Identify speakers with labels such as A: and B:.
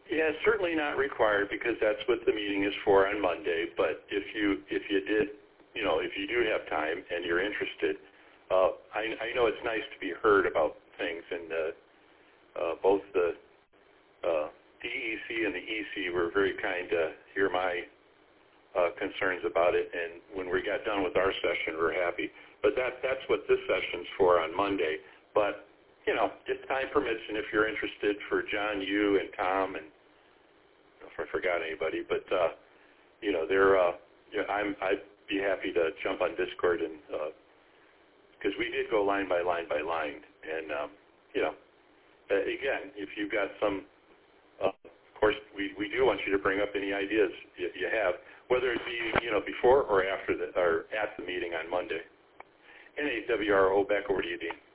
A: Yeah, certainly not required because that's what the meeting is for on Monday. But if you did, if you do have time and you're interested, I know it's nice to be heard about things, and both the DEC and the EC were very kind to hear my concerns about it. And when we got done with our session, we're happy. But that's what this session's for on Monday. But if time permits, and if you're interested, for John, you, and Tom, and if I forgot anybody, but I'd be happy to jump on Discord, and because we did go line by line by line, and again, if you've got some, of course, we do want you to bring up any ideas you have, whether it be before or after or at the meeting on Monday. NAWRO, back over to you, Dean.